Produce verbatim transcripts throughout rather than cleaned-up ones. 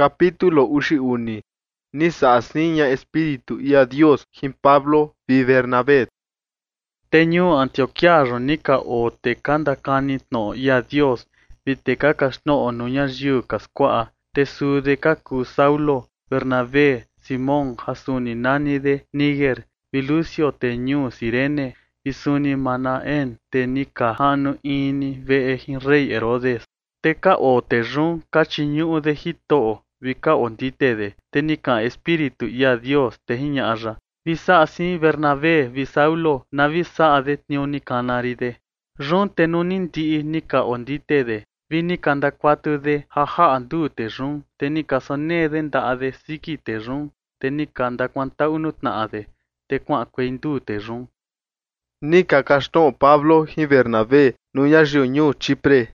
Capítulo ushi uni. Nisa asniña espíritu y a Dios jin Pablo y Bernabé. Teñu Antioquiaro nika o te kanda kanit no y a Dios vite kakas no o nuña yu kaskwa te su de kaku Saulo Bernabé Simón Hasuni nani de Niger Vilucio teñu Sirene isuni manaen te nika hanu ini ve hin rey Herodes te ka o te run kachiñu de hito vika ondite de te nika espíritu y a Dios te hiñara Visa así Bernabé, Visaulo, na visa adet nioni canaride. Ron tenunin di nika ondite de. Vini kanda kwatu de haha andu te ron. Tenika sonne den da ade siki te ron. Tenika anda kwanta unut na ade. Te kwa kwendu te ron. Nika kaston Pablo y Bernabé, nuya reunió Chipre.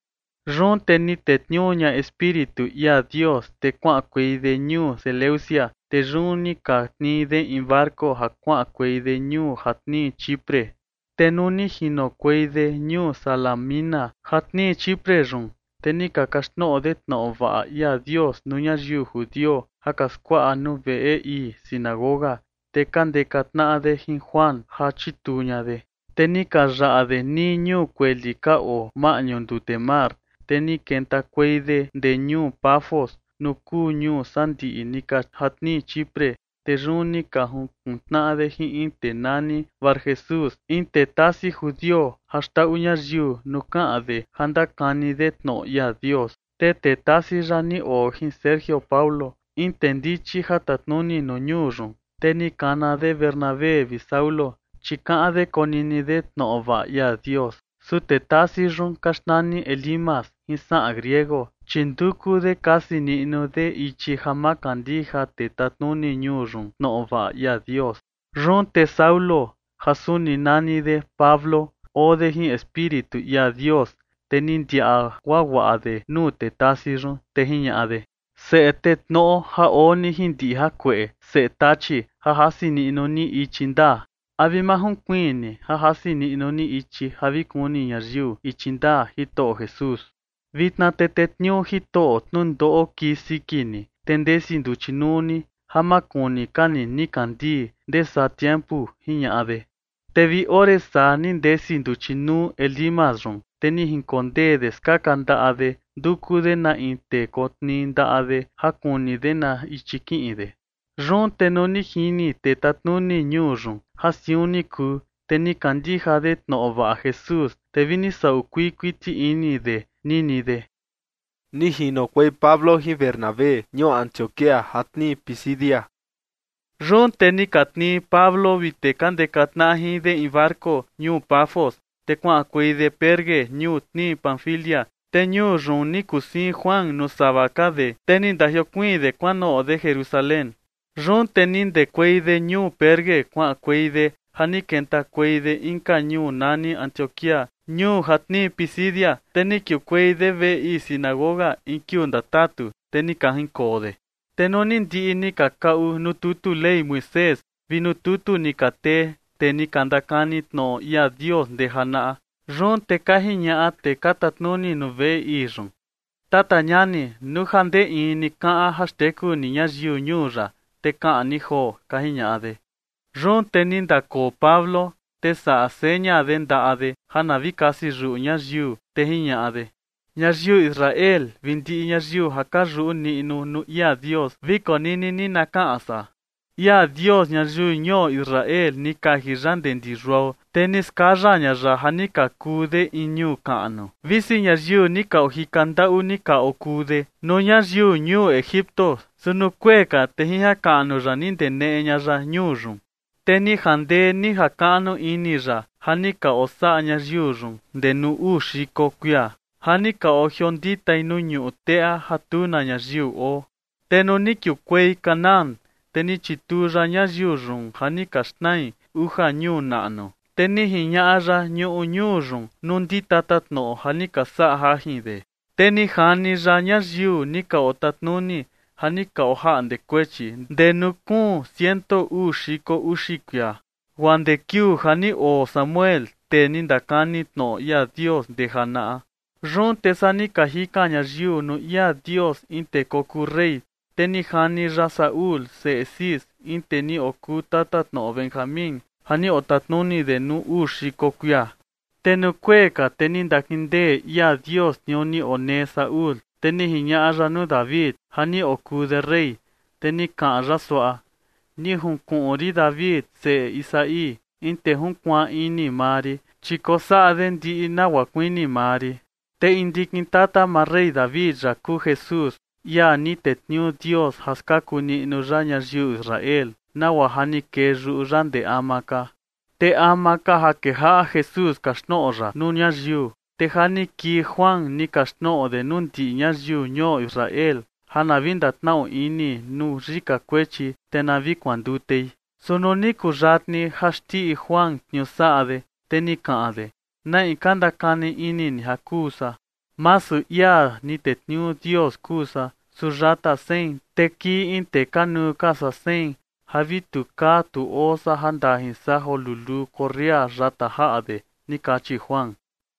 Ron teni te ñoña espíritu y a Dios te kwa kwede ñu Seleucia. Te runi katni de embarco hakwa kwede ñu hatni Chipre. Te nuni hino kwede ñu Salamina hatni Chipre run. Teni kakashno det no va y a Dios nuña yu judío hakaskwa anu ve e sinagoga. Te kande katna de hin Juan hachituña de. Teni karra de niñu kwelika o mañon te mar. Teni kenta kwede de ñu Pafos. Nuku ñu santi nika hatni Chipre, te runi kahun kuntna de hi inte nani var Jesús, inte tasi judío, hasta uñar yu nuka ade, handa kani de no ya Dios, te te tasi rani o hin Sergio Paulo, intendichi hatatnuni no ñurun, te ni kana de Bernabé Visaulo, chica de konini de no va ya Dios, su te tasi run kashnani Elimas, hinsa griego, Chinduku de casi ni no de ichi hamakandija te tatnuni ñurun no va ya Dios. Ron te Saulo, Hasuni nani de Pablo, o de hin espíritu ya Dios, tenindia guagua de nu te tasirun te hiña de. Se etet no ha oni hindi ha kwe, se tachi ha hasi ni no ni ichinda. Abimahun kwini ha hasi ni no ni ichi havikuni yarju ichinda hito Jesús. Vitna tetetnyo hito nundo kisikini, tendesin duchinuni, hamakuni kani nikandi, de sa tiempo hiñade. Tevi ore sa nindesin duchinu elimasron, teni hinkonde deskakanda ade, duku de na inte kotni da ade, hakuni de na ichikiide. Ron tenoni hini tetatnuni nyurron, hasiuni ku, teni kandija de no va Jesús, te vini sa uquiquiti ini de, Nini de. Ni hino kwe Pablo y Bernabé, ño Antioquia, hatni Pisidia. Ron teni katni Pablo vite kande katnahi de embarco, ñu Pafos, te kwa kwe de Perge, ñu tni Panfilia, te ñu ron ni kusin Juan no sabacade, tenin da kwe de kwano de Jerusalén. Ron tenin de kwe de ñu Perge, kwa kwe de hani kenta kwe de inka ñu nani Antioquia. Ñu hatni Pisidia, teni kiukwei de ve i sinagoga in kiundatatu, teni kahin kode. Tenonin di ni kakau nututu lei Moisés, vinututu ni kate, teni kandakanit no y a Dios de hana. Ron te kahinya te katatnuni no ve iron. Tata nyani, nu hande ini kaa hasteku ni nyazyu nyura, te kaa ni ho kahinya de. Ron tenin da ko Pablo, te sa aseña adenda ade, hanavi kasi ru nyazyu, te hiña ade. Nyazyu Israel, vindi nyazyu hakaru ni inu nu ya Dios, viko nini ni nakaasa. Ya Dios nyazyu nyo Israel ni kahiran dendi ruao, tenis kaja nyaja hanika kude inyu kaano. Visi nyazyu nika ohikanda unika okude, no nyazyu nyu Egipto, sunu kweka te hiha kaano raninde ne nyaja nyurun. Teni hande ni hakano inira, hanika osa nyazurun, de nu u shiko kuya. Hanika o hyondita inunyu tea hatuna nyaziu o. Teno nikyu kwei kanan, teni chitura nyazurun, hanika snai, uha nyu nano. Teni hinyara nyu unyurun, nundita tatno hanika sa hahide. Teni hanira nyaziu nika otatnuni, hanika oha ande kwechi, de nukun ciento ushiko ushikia. Wande kiu hani o Samuel, te nindakani no ya Dios de hana. Ron tesani kahika nyajiu no ia Dios inte koku rey. Teni hani ra Saúl se esis inte ni oku tatat no Benjamín. Hani otatnoni de nu ushi kokuya. Tenu cueca teni dakinde ia Dios nioni one Saúl. Teni hinya aranu David. Hani oku de rey. Teni ka raswa. Ni hun ori David se Isaí. Inte hun kwa ini mari. Chico saaden di ina wakwini mari. Te indikin tata ma rey David raku Jesús. Ya ni tetniu Dios haskaku ni nuranya jiu Israel. Na wahani ke ruran de amaka. Te amaka hakeha Jesús kashnora nunya jiu. Te hani ki Juan ni kashno de nunti nya jiu nyo Israel. Hanavindat nao ini nu rika kwechi te navi kwandutei. Sononi kuratni hashti Juan nyusaade te ni kaade. Na ikanda kani ini ni hakusa. Masu ya ni tetniu Dios kusa. Surata sen te ki inte kanu kasa sen. Havitu ka tu osa handahin saho lulu korea rata haade ni kachi Juan.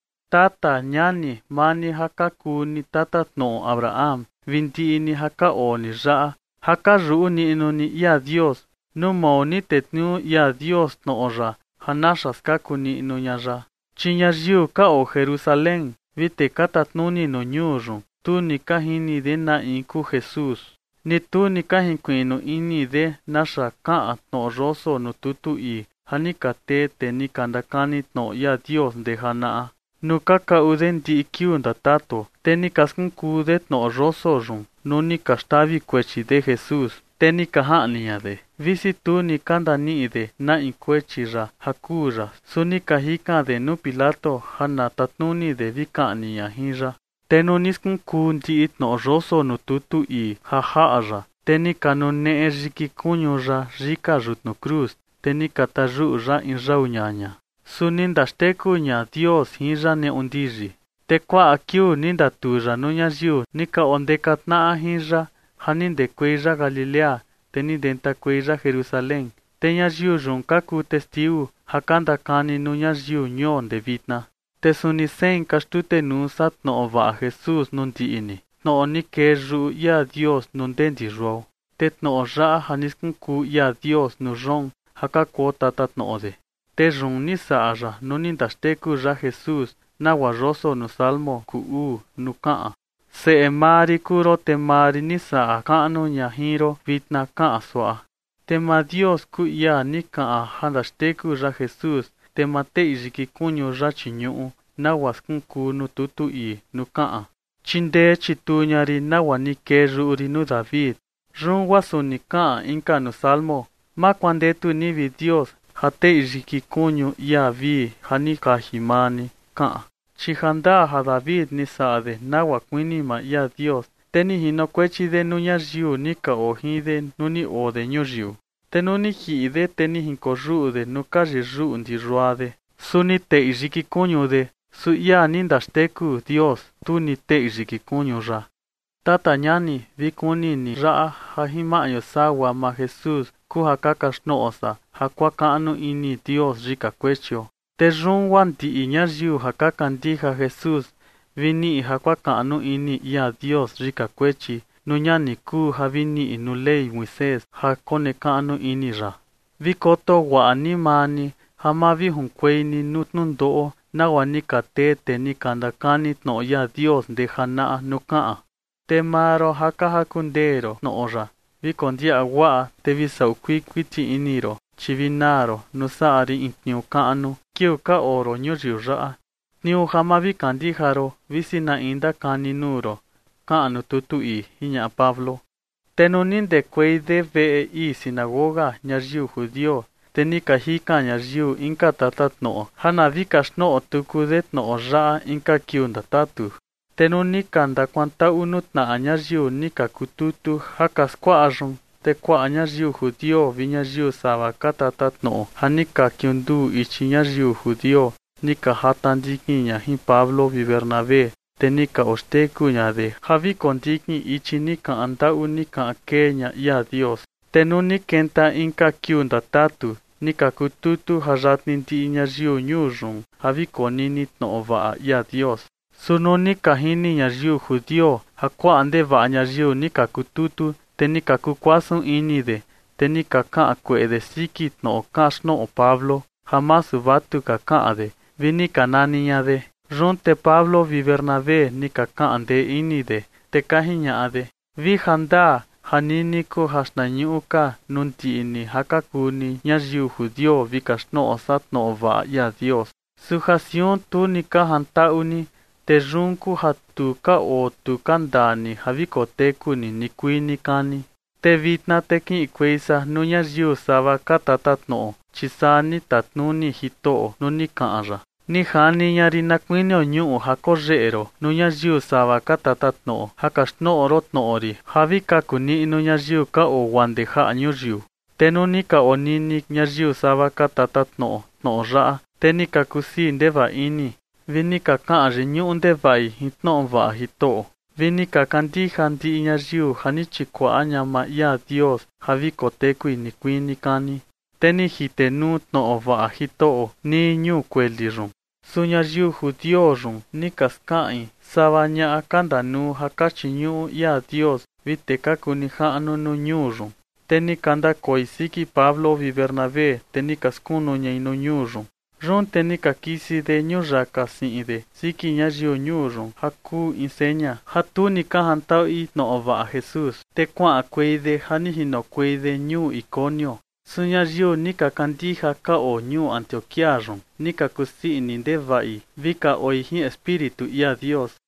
Tata nyani mani hakaku ni tata no Abraham. Vinti ni haka o ni ra. Haka ru ni ino ni ia Dios. No mo ni tetniu ia Dios no ora. Hanashas kaku ni ino nyara. Chinya jiu ka o Jerusalén. Vite katatnuni no nyuru. Tu ni kahini de na inku Jesús. Ni tu ni kahinkuino ini de nasha ka no roso no tutu i. Hanikate te ni kandakani no ia Dios de hana. No kaka uden di ikiunda tato. Te ni kaskun kudet no roso run. No ni kastavi kwechi de Jesús. Te ni kahania de. Visi tu ni kanda ni de na inkwechi ra hakura. Suni kahika de no Pilato hana tatnuni de vikania hinra. Te no niskun kundi it no roso no tutu i hahaara. Te ni kanone e riki kunyo ra rika rut no cruz. Te ni kataju ra in raunyanya. Sunindashteku nya Dios hinra ne undiri. Te kwa akiu ninda tuja no nya jiu nika ondekat na hinra. Haninde kweja Galilea. Te ni denta kweja Jerusalén. Te nya jiu ronkaku testiu. Hakanda kani no nya jiu nyon de vitna. Te sunisen kastute nusat no ova Jesús nundi ini. No oni ke ru ya Dios nundendi ro. Tet no ra haniskun ku ya Dios no ron. Haka kota tat no ode. Te ron ni saara no nindasteku ra Jesús. Na waroso no salmo ku u no kaa. Se emari kuro te mari ni saa kaano nya hiro vitna kaa soa. Te ma Dios ku ya ni kaa handasteku ra Jesús. Te mate iziki kunyo ra chinyu. Na waskun ku no tutu i no kaa. Chinde chitunyari na wani ke ruri no David. Run waso ni kaa inka no salmo. Ma kwande tu ni vi Dios. Hate iziki kunyo ya vi hani kahimani kaa. Chihanda ha David ni saade na wakwini ma ya Dios. Teni hino kwechi de nunya jiu nika o hide nuni o de nyo jiu. Tenuni hi de teni hinko ru de nuka ru ndi ruade. Suni te iziki kunyo de. Su ya nindasteku Dios tu ni te iziki kunyo ra. Tata nyani vikuni ni ra hahimayo sawa ma Jesús ku hakakash no osa. Hakwa kaanu ini Dios rika kwechio. Te run wan di inya jiu hakakan diha Jesús. Vini hakwa kaanu ini ya Dios rika kwechi. Nunyani ku havini inu lei Moisés hakone kaanu ini ra. Vikoto wa animani hamavi hunkweini nutnundoo. Na wanika te te ni kandakani no ya Dios de hana no kaa. Te maro haka hakundero no ora. Vi kondia wa te visa uquiquiti iniro. Chivinaro no saari intniu kaanu. Kiu ka oro nyuriu raa. Niu hamavi kandiharo visina inda kaninuro. Kaanu tutu i hinya Pablo. Tenunin de kweide ve i sinagoga nyarjiu judio. Teni kahika nyarjiu inka tatat no. Hana vikas no tukudet no ra inka kiunda tatu. Tenuni kanda kwanta unut na anyarjiu nika kututu hakas kwa arun. Te kwa anyarjiu judio vinyarjiu sava katatat no. Hanika kiundu ichi nyarjiu judio. Nika hatandikinya hi Pablo vi Bernabé. Tenika osteku nyade. Havi kondiki ichi nika anda unika akenya ya Dios. Tenuni kenta inka kiunda tatu. Nika kututu harat ninti inyarjiu nyurung. Havi koninit no ova ya Dios. Suno ni kahini ñayiu judio, hakwa ande va ñayiu ni kakututu, te ni kakukwasun inide, te ni kaka akwede sikit no okashno o Pablo, jamás vatu kakade, vini kananiñade. Ronte Pablo vi Bernabé ni kaka ande inide, te kahiñade. Vi handa, haniniko hasnañuka, nunti ini hakakuni, ñayiu judio vi kashno osatno va ya Dios. Sujación tu ni kahantauni, te runku hatuka o tu kandani havikotekuni ni kuini kani. Te vitna teki ikweisa nunya jiu sava katatatno, chisani tatnuni hito nuni kanra. Ni hani nyari nakwini onyu hakorero, nunya jiu sava katatatno, hakashno orotno ori, havikakuni nunya jiu ka o wande ha nyujiu. Te nuni ka onini nyarjiu sava katatatno, no ra, te ni kakusi ndeva ini. Vini kaka renyu ndevai hitno va hito. Vini kakandi handi ñayiu hanichikwa anyama ya Dios havikotekui ni kuini kani. Teni hitenu tno va hito ni nyu kwelirun. Su ñayiu judiorun ni kaskai sabaña akandanu hakachinyu ya Dios vitekakuni hanu nu nyurun. Teni kanda koisiki Pablo vi Bernabé teni kaskuno ñaino nyurun. Ron teni kakisi de nyuraka siide, siki ñayiu nyurun, haku enseña, hatu ni kahantau i no ova a Jesús, te kwa akwede hanihino kwede nyu Iconio. Su ñayiu ni kakandija ka o nyu Antioquiarun, ni kakusi ni ndevai, vika oihi espiritu ia Dios.